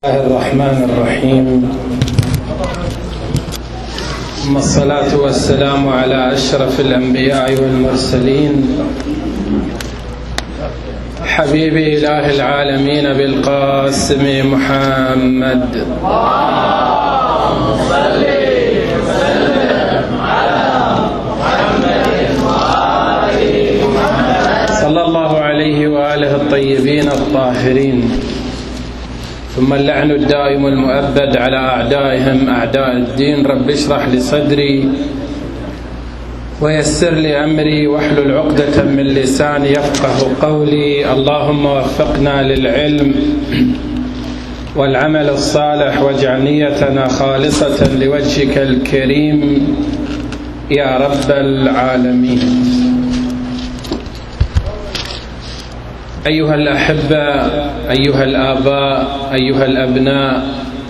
الله الرحمن الرحيم، ثم الصلاة والسلام على أشرف الأنبياء والمرسلين حبيب إله العالمين بالقاسم محمد. اللهم صل وسلم على محمد وآل محمد صلى الله عليه وآله الطيبين الطاهرين. ثم اللعن الدائم المؤبد على أعدائهم أعداء الدين. رب اشرح لي صدري ويسر لي أمري واحلل عقدة من لساني يفقه قولي. اللهم وفقنا للعلم والعمل الصالح واجعل نيتنا خالصة لوجهك الكريم يا رب العالمين. أيها الأحبة، أيها الآباء، أيها الأبناء،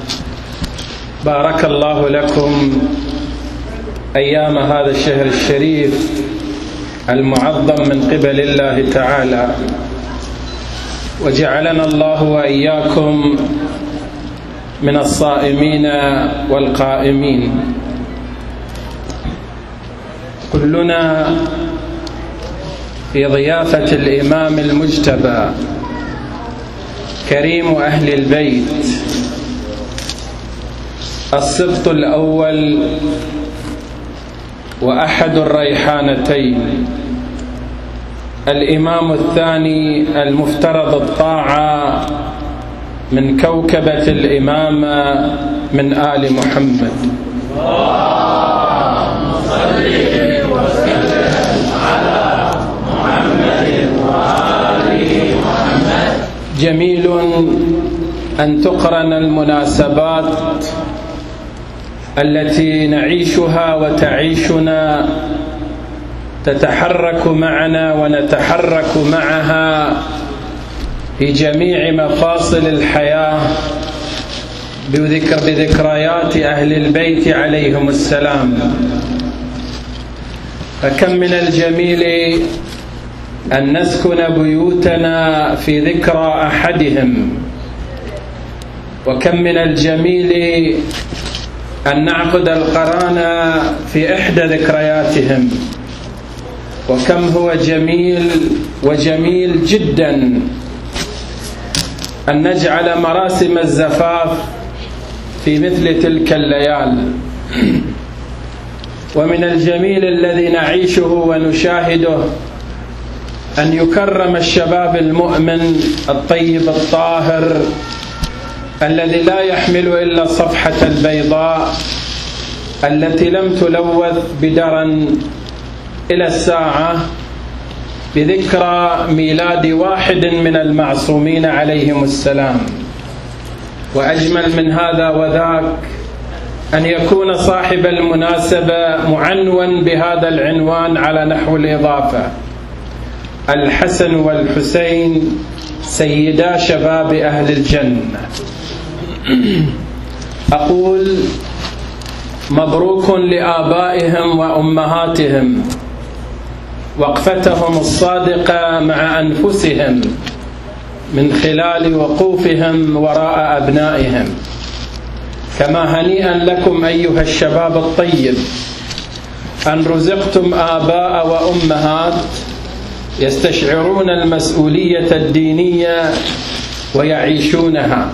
بارك الله لكم أيام هذا الشهر الشريف المعظم من قبل الله تعالى، وجعلنا الله وإياكم من الصائمين والقائمين. كلنا في ضيافة الإمام المجتبى كريم أهل البيت، السبط الأول وأحد الريحانتين، الإمام الثاني المفترض الطاعة من كوكبة الإمامة من آل محمد. اللهم صل وسلم على محمد وآل محمد. جميل أن تقرن المناسبات التي نعيشها وتعيشنا، تتحرك معنا ونتحرك معها في جميع مفاصل الحياة بذكريات أهل البيت عليهم السلام. فكم من الجميل أن نسكن بيوتنا في ذكرى أحدهم، وكم من الجميل أن نعقد القران في إحدى ذكرياتهم، وكم هو جميل وجميل جدا أن نجعل مراسم الزفاف في مثل تلك الليال. ومن الجميل الذي نعيشه ونشاهده أن يكرم الشباب المؤمن الطيب الطاهر الذي لا يحمل إلا الصفحة البيضاء التي لم تلوث بدرا إلى الساعة، بذكرى ميلاد واحد من المعصومين عليهم السلام. وأجمل من هذا وذاك أن يكون صاحب المناسبة معنون بهذا العنوان على نحو الإضافة: الحسن والحسين سيدا شباب أهل الجنة. أقول مبروك لآبائهم وأمهاتهم وقفتهم الصادقة مع أنفسهم من خلال وقوفهم وراء أبنائهم. كما هنيئا لكم أيها الشباب الطيب أن رزقتم آباء وأمهات يستشعرون المسؤولية الدينية ويعيشونها.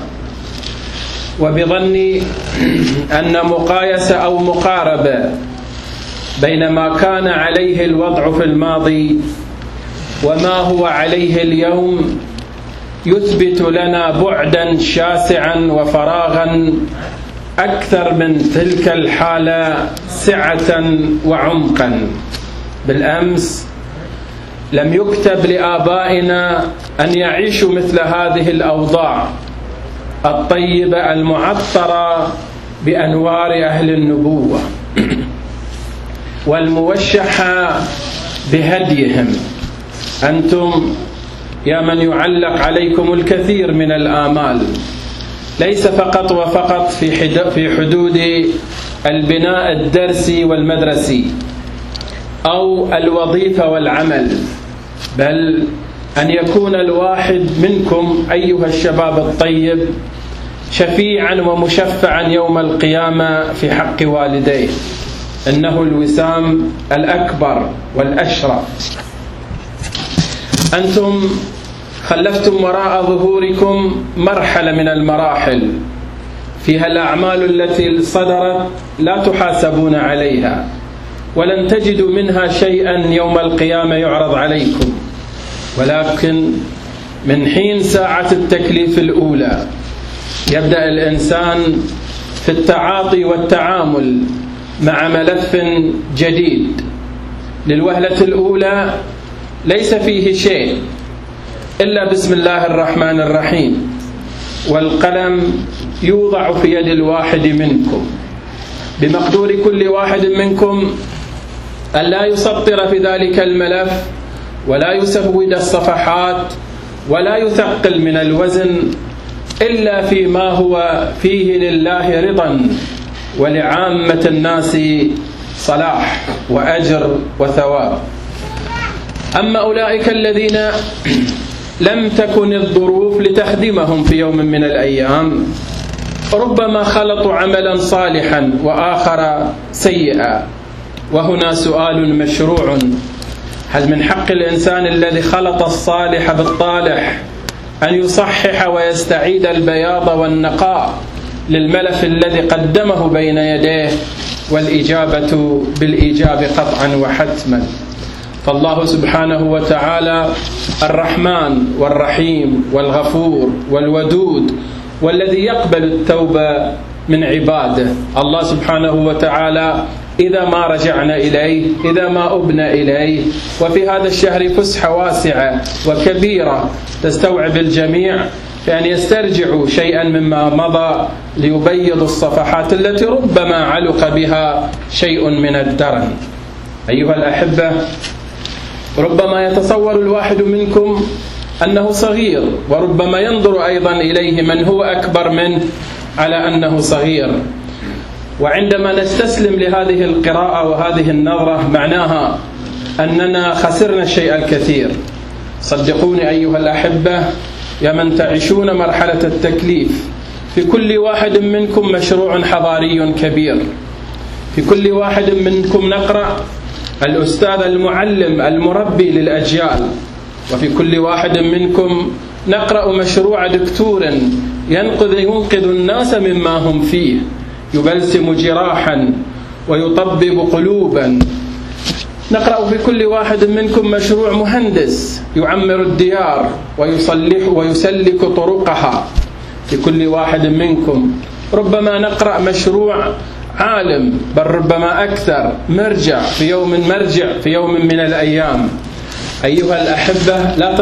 وبظني أن مقايسة أو مقاربة بين ما كان عليه الوضع في الماضي وما هو عليه اليوم يثبت لنا بعدا شاسعا وفراغا أكثر من تلك الحالة سعة وعمقا. بالأمس لم يكتب لآبائنا أن يعيشوا مثل هذه الأوضاع الطيبة المعطرة بأنوار أهل النبوة والموشحة بهديهم. أنتم يا من يعلق عليكم الكثير من الآمال، ليس فقط وفقط في حدود البناء الدرسي والمدرسي أو الوظيفة والعمل، بل أن يكون الواحد منكم أيها الشباب الطيب شفيعا ومشفعا يوم القيامة في حق والديه، إنه الوسام الأكبر والأشرف. أنتم خلفتم وراء ظهوركم مرحلة من المراحل فيها الأعمال التي صدرت لا تحاسبون عليها، ولن تجدوا منها شيئا يوم القيامة يعرض عليكم، ولكن من حين ساعة التكليف الأولى يبدأ الإنسان في التعاطي والتعامل مع ملف جديد. للوهلة الأولى ليس فيه شيء إلا بسم الله الرحمن الرحيم، والقلم يوضع في يد الواحد منكم، بمقدور كل واحد منكم أن لا يسطر في ذلك الملف ولا يسود الصفحات ولا يثقل من الوزن إلا فيما هو فيه لله رضا ولعامة الناس صلاح وأجر وثواب. أما أولئك الذين لم تكن الظروف لتخدمهم في يوم من الأيام، ربما خلطوا عملا صالحا وآخر سيئا، وهنا سؤال مشروع: هل من حق الإنسان الذي خلط الصالح بالطالح أن يصحح ويستعيد البياض والنقاء للملف الذي قدمه بين يديه؟ والإجابة بالإيجاب قطعا وحتما. فالله سبحانه وتعالى الرحمن والرحيم والغفور والودود، والذي يقبل التوبة من عباده. الله سبحانه وتعالى إذا ما رجعنا إليه، إذا ما أبنا إليه، وفي هذا الشهر فسحة واسعة وكبيرة تستوعب الجميع، فأن يسترجعوا شيئا مما مضى ليبيض الصفحات التي ربما علق بها شيء من الدرن. أيها الأحبة، ربما يتصور الواحد منكم أنه صغير، وربما ينظر أيضا إليه من هو أكبر منه على أنه صغير، وعندما نستسلم لهذه القراءة وهذه النظرة معناها أننا خسرنا الشيء الكثير. صدقوني أيها الأحبة، يا من تعيشون مرحلة التكليف، في كل واحد منكم مشروع حضاري كبير، في كل واحد منكم نقرأ الأستاذ المعلم المربي للأجيال، وفي كل واحد منكم نقرأ مشروع دكتور ينقذ الناس مما هم فيه، يبلسم جراحا ويطبب قلوبا. نقرأ في كل واحد منكم مشروع مهندس يعمر الديار ويصلح ويسلك طرقها. في كل واحد منكم ربما نقرأ مشروع عالم، بل ربما أكثر، مرجع في يوم من الأيام. أيها الأحبة، لا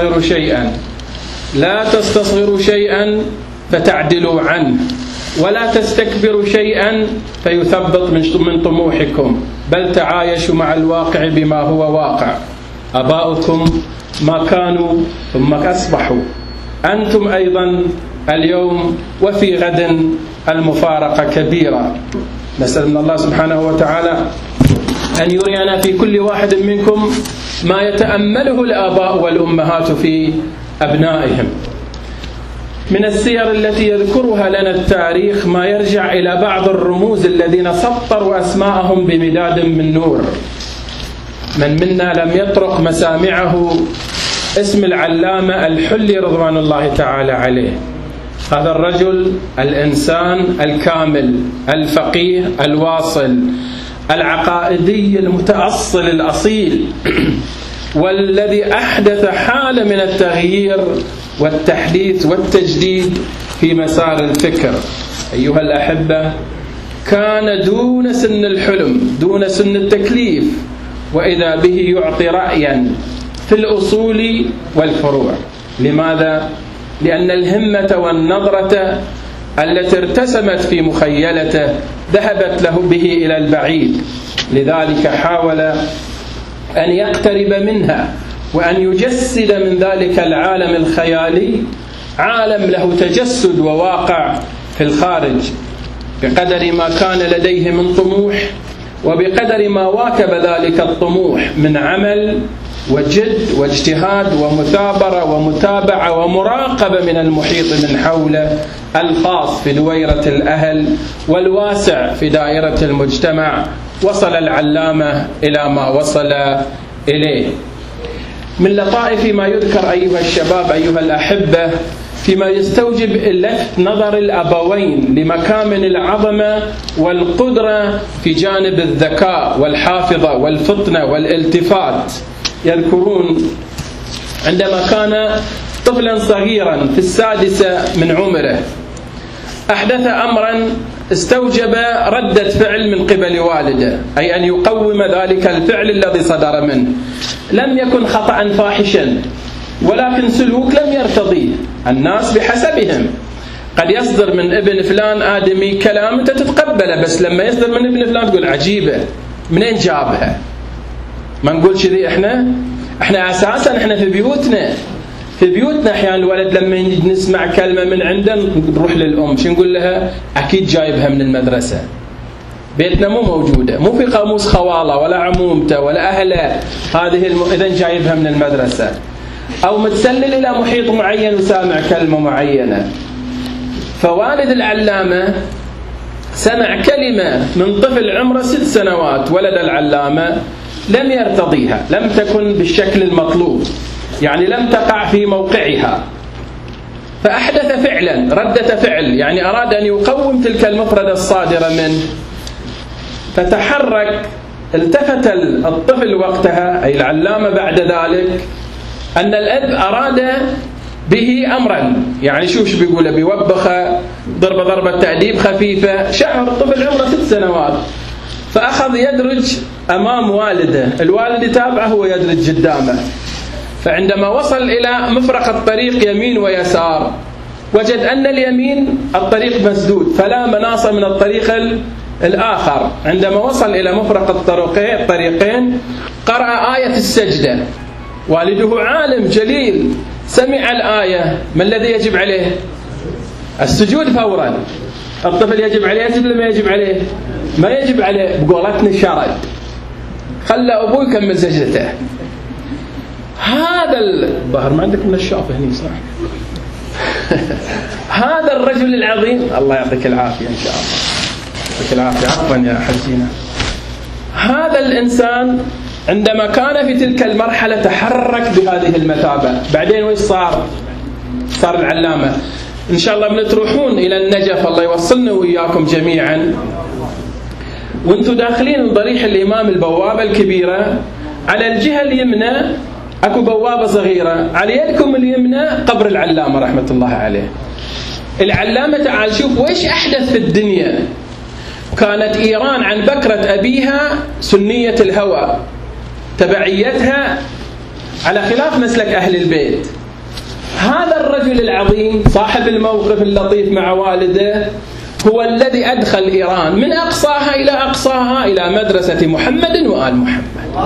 تستصغروا شيئا فتعدلوا عنه، ولا تستكبروا شيئا فيثبط من طموحكم، بل تعايشوا مع الواقع بما هو واقع. آباؤكم ما كانوا ثم أصبحوا، أنتم أيضا اليوم وفي غد المفارقة كبيرة. نسأل من الله سبحانه وتعالى أن يرينا في كل واحد منكم ما يتأمله الآباء والأمهات في أبنائهم. من السير التي يذكرها لنا التاريخ ما يرجع إلى بعض الرموز الذين سطروا أسماءهم بمداد من نور. من منا لم يطرق مسامعه اسم العلامة الحلي رضوان الله تعالى عليه. هذا الرجل الإنسان الكامل، الفقيه الواصل، العقائدي المتأصل الأصيل، والذي أحدث حالة من التغيير والتحديث والتجديد في مسار الفكر. أيها الأحبة، كان دون سن الحلم، دون سن التكليف، وإذا به يعطي رأيا في الأصول والفروع. لماذا؟ لأن الهمة والنظرة التي ارتسمت في مخيلته ذهبت له به إلى البعيد، لذلك حاول أن يقترب منها وأن يجسد من ذلك العالم الخيالي عالم له تجسد وواقع في الخارج، بقدر ما كان لديه من طموح، وبقدر ما واكب ذلك الطموح من عمل وجد واجتهاد ومثابرة ومتابعة ومراقبة من المحيط من حوله، الخاص في دويرة الأهل والواسع في دائرة المجتمع، وصل العلامة إلى ما وصل إليه. من لطائف ما يذكر أيها الشباب أيها الأحبة فيما يستوجب لفت نظر الأبوين لمكامن العظمة والقدرة في جانب الذكاء والحافظة والفطنة والالتفات. يذكرون عندما كان طفلا صغيرا في السادسة من عمره أحدث أمرا استوجب ردة فعل من قبل والده، أي أن يقوم ذلك الفعل الذي صدر منه. لم يكن خطأ فاحشا ولكن سلوك لم يرتضيه. الناس بحسبهم، قد يصدر من ابن فلان آدمي كلام أنت تتقبله، بس لما يصدر من ابن فلان تقول عجيبة، منين جابها؟ ما نقول كذي احنا أساسا احنا في بيوتنا أحيانا الولد لما نسمع كلمة من عنده نروح للأم شو نقول لها؟ أكيد جايبها من المدرسة. بيتنا مو موجودة، مو في قاموس خواله ولا عمومته ولا أهله، إذن جايبها من المدرسة. أو متسلل إلى محيط معين وسامع كلمة معينة. فوالد العلامة سمع كلمة من طفل عمره 6 سنوات ولد العلامة لم يرتضيها، لم تكن بالشكل المطلوب، يعني لم تقع في موقعها، فأحدث فعلا ردة فعل، يعني أراد أن يقوم تلك المفردة الصادرة منه. فتحرك، التفت الطفل وقتها أي العلامة بعد ذلك أن الأب أراد به أمرا، يعني شوش بيقوله، بيوبخه ضربة تأديب خفيفة. شعر الطفل عمره 6 سنوات، فأخذ يدرج أمام والده، الوالد يتابعه هو يدرج قدامه. فعندما وصل إلى مفرق الطريق يمين ويسار وجد أن اليمين الطريق مسدود فلا مناص من الطريق الآخر. عندما وصل إلى مفرق الطريقين قرأ آية السجدة. والده عالم جليل، سمع الآية، ما الذي يجب عليه؟ السجود فورا. الطفل يجب عليه يجب لما يجب عليه؟ ما يجب عليه، بقولتنا شرد، خلى أبوه يكمل سجدته. هذا الظاهر ما عندك نشاف هني صح؟ هذا الرجل العظيم، الله يعطيك العافية إن شاء الله، يعطيك العافية، عفوا يا حسينة. هذا الإنسان عندما كان في تلك المرحلة تحرك بهذه المثابة. بعدين وإيش صار العلامة؟ إن شاء الله بنتروحون إلى النجف، الله يوصلنا وإياكم جميعا. وانتم داخلين من ضريح الإمام البوابة الكبيرة، على الجهة اليمنى أكو بوابة صغيرة، على يدكم اليمنى قبر العلامة رحمة الله عليه. العلامة تعال شوف وإيش أحدث في الدنيا. كانت إيران عن بكرة أبيها سنية الهوى، تبعيتها على خلاف مسلك أهل البيت. هذا الرجل العظيم صاحب الموقف اللطيف مع والده هو الذي أدخل إيران من أقصاها إلى أقصاها إلى مدرسة محمد وآل محمد.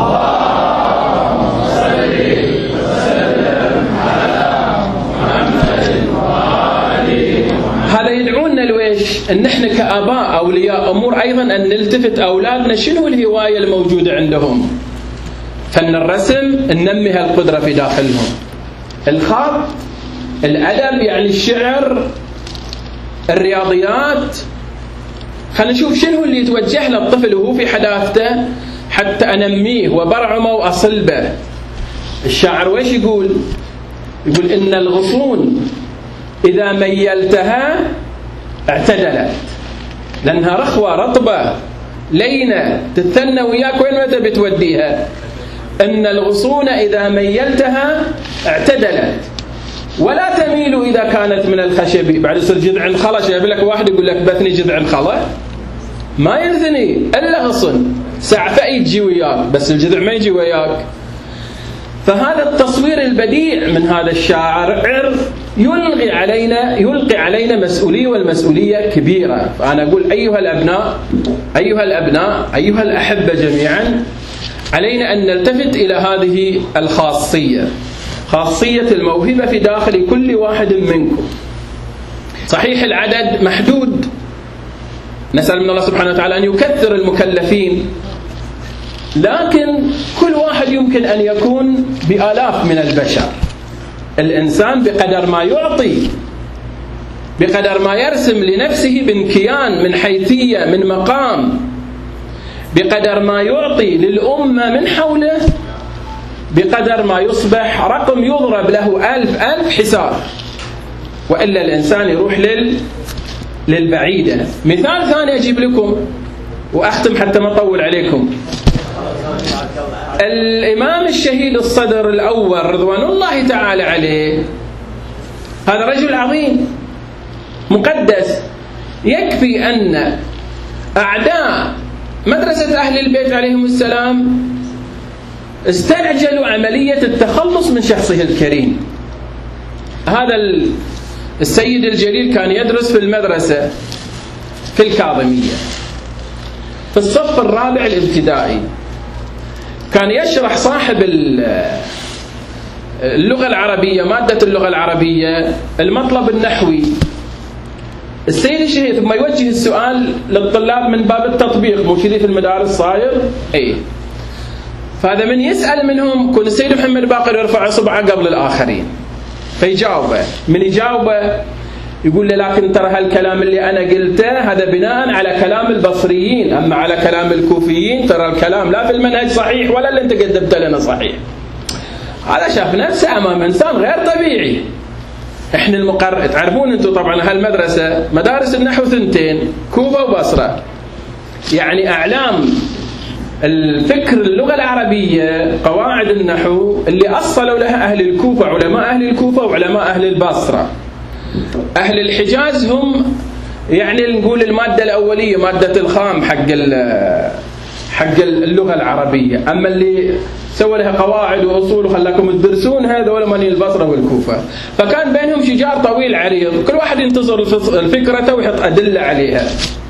اللهم صل وسلم على محمد وآل محمد. هذا يدعونا لويش؟ أن نحن كآباء أولياء أمور أيضا أن نلتفت أولادنا شنو الهواية الموجودة عندهم. فن الرسم ننمي هالقدرة في داخلهم، الخط، الأدب يعني الشعر، الرياضيات. خلينا نشوف شنو اللي يتوجه له الطفل وهو في حداثته حتى أنميه وبرعمه وأصلبه. الشاعر ويش يقول؟ يقول إن الغصون إذا ميلتها اعتدلت، لأنها رخوة رطبة لينة تتثنى وياك وين ما تبي توديها. إن الغصون إذا ميلتها اعتدلت ولا تميل إذا كانت من الخشب. بعد يصير جذع الخلا، شايف لك واحد يقول لك بثني جذع الخلا، ما ينثني إلا غصن، سعفة يجي وياك بس الجذع ما يجي وياك. فهذا التصوير البديع من هذا الشاعر يلقي علينا مسؤولية، والمسؤولية كبيرة. فأنا أقول أيها الأبناء أيها الأحبة جميعا، علينا أن نلتفت إلى هذه الخاصية، خاصية الموهبة في داخل كل واحد منكم. صحيح العدد محدود، نسأل من الله سبحانه وتعالى أن يكثر المكلفين، لكن كل واحد يمكن أن يكون بآلاف من البشر. الإنسان بقدر ما يعطي، بقدر ما يرسم لنفسه من كيان، من حيثية، من مقام، بقدر ما يعطي للأمة من حوله، بقدر ما يصبح رقم يضرب له 1000 حساب، وإلا الإنسان يروح للبعيدة. مثال ثاني أجيب لكم وأختم حتى ما أطول عليكم. الإمام الشهيد الصدر الأول رضوان الله تعالى عليه، هذا رجل عظيم مقدس. يكفي أن أعداء مدرسة أهل البيت عليهم السلام استعجلوا عملية التخلص من شخصه الكريم. هذا السيد الجليل كان يدرس في المدرسة في الكاظمية في الصف الرابع الابتدائي. كان يشرح صاحب اللغة العربية، مادة اللغة العربية، المطلب النحوي. السيد الشهيد ثم يوجه السؤال للطلاب من باب التطبيق، مو كذي في المدارس صاير؟ اي. فهذا من يسأل منهم كون السيد محمد باقر يرفع اصبعه قبل الآخرين فيجاوبه. من يجاوبه يقول له لكن ترى هالكلام اللي أنا قلته هذا بناء على كلام البصريين، أما على كلام الكوفيين ترى الكلام لا في المنهج صحيح ولا اللي أنت قدمت لنا صحيح. هذا شاف نفسه أمام إنسان غير طبيعي. إحنا تعرفون أنتم طبعا هالمدرسة مدارس النحو 2، كوفة وبصرة، يعني أعلام الفكر اللغة العربية قواعد النحو اللي أصلوا لها أهل الكوفة، علماء أهل الكوفة وعلماء أهل البصرة. أهل الحجاز هم يعني نقول المادة الأولية، مادة الخام حق اللغة العربية، أما اللي سوى لها قواعد وأصول وخلاكم تدرسون هذول من البصرة والكوفة. فكان بينهم شجار طويل عريض، كل واحد ينتظر الفكرة ويحط أدلة عليها.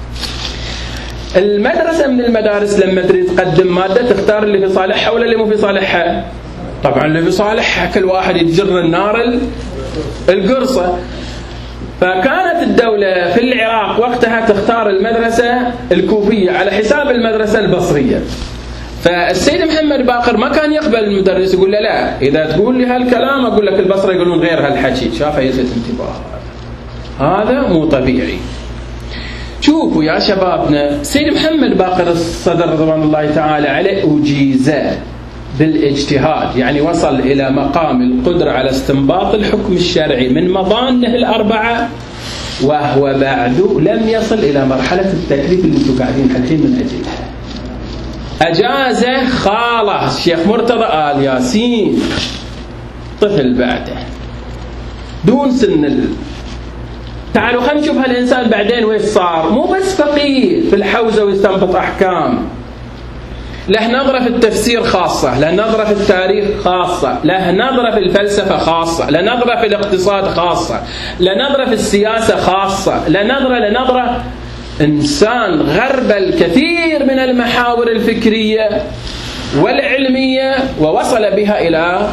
المدرسة من المدارس لما تريد تقدم مادة تختار اللي في صالحها ولا اللي مو في صالحها؟ طبعا اللي في صالحها، كل واحد يتجر النار القرصة. فكانت الدولة في العراق وقتها تختار المدرسة الكوفية على حساب المدرسة البصرية. فالسيد محمد باقر ما كان يقبل المدرس، يقول له لا، إذا تقول لي هالكلام أقول لك البصرة يقولون غير هالحكي. شافه يزيد انتباه، هذا مو طبيعي. شوفوا يا شبابنا، سيد محمد باقر الصدر رضوان الله تعالى عليه أجيز بالاجتهاد، يعني وصل إلى مقام القدرة على استنباط الحكم الشرعي من مظانه الأربعة، وهو بعد لم يصل إلى مرحلة التكليف اللي انتم قاعدين الحين من أجلها. أجازه خاله الشيخ مرتضى آل ياسين، طفل بعده دون سن تعالوا خلينا نشوف هالإنسان بعدين وين صار. مو بس فقيه في الحوزة ويستنبط أحكام، له نظرة في التفسير خاصة، له نظرة في التاريخ خاصة، له نظرة في الفلسفة خاصة، له نظرة في الاقتصاد خاصة، له نظرة في السياسة خاصة، له نظرة إنسان غرب الكثير من المحاور الفكرية والعلمية، ووصل بها إلى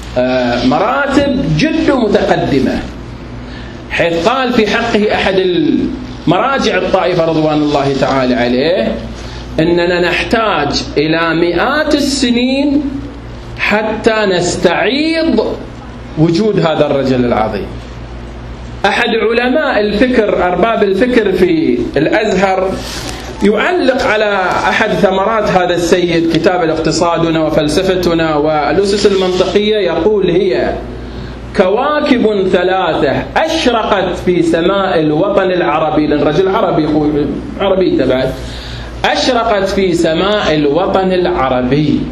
مراتب جد متقدمة، حيث قال في حقه أحد المراجع الطائفة رضوان الله تعالى عليه إننا نحتاج إلى مئات السنين حتى نستعيض وجود هذا الرجل العظيم. أحد علماء الفكر، أرباب الفكر في الأزهر، يعلق على أحد ثمرات هذا السيد كتاب الاقتصادنا وفلسفتنا والأسس المنطقية، يقول هي كواكب ثلاثة أشرقت في سماء الوطن العربي، لأن رجل عربي تبعت، أشرقت في سماء الوطن العربي.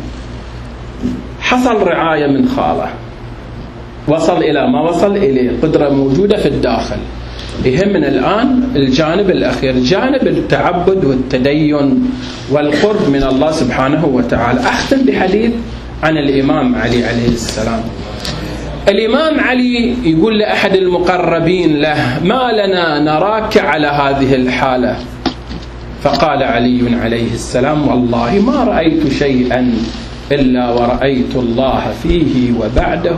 حصل رعاية من خاله، وصل إلى ما وصل إليه، قدرة موجودة في الداخل. يهمنا الآن الجانب الأخير، جانب التعبد والتدين والقرب من الله سبحانه وتعالى. أختم بحديث عن الإمام علي عليه السلام. الإمام علي يقول لأحد المقربين له: ما لنا نراك على هذه الحالة؟ فقال علي عليه السلام: والله ما رأيت شيئا إلا ورأيت الله فيه وبعده.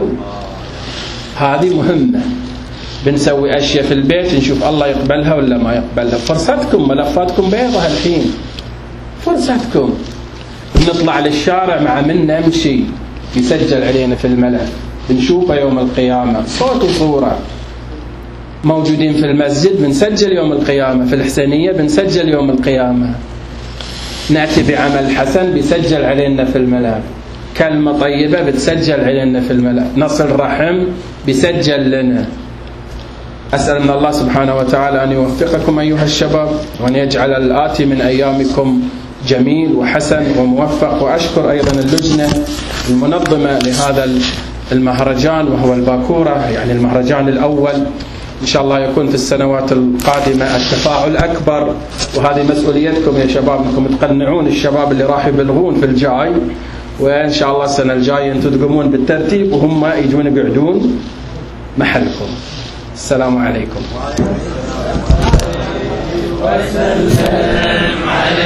هذه مهمة. بنسوي أشياء في البيت نشوف الله يقبلها ولا ما يقبلها. فرصتكم، ملفاتكم بيضة الحين، فرصتكم. بنطلع للشارع مع من نمشي يسجل علينا في الملف، بنشوفه يوم القيامة صوت وصورة. موجودين في المسجد بنسجل يوم القيامة، في الحسينية بنسجل يوم القيامة. نأتي بعمل حسن بيسجل علينا في الملف، كلمة طيبة بتسجل علينا في الملف، نصل رحم بيسجل لنا. أسأل من الله سبحانه وتعالى أن يوفقكم أيها الشباب، وأن يجعل الآتي من أيامكم جميل وحسن وموفق. وأشكر أيضا اللجنة المنظمة لهذا المهرجان وهو الباكورة، يعني المهرجان الأول. إن شاء الله يكون في السنوات القادمة التفاعل أكبر، وهذه مسؤوليتكم يا شباب أنكم تقنعون الشباب اللي راح يبلغون في الجاي، وإن شاء الله السنة الجاية أنتم تقومون بالترتيب وهم يجون يقعدون محلكم. السلام عليكم.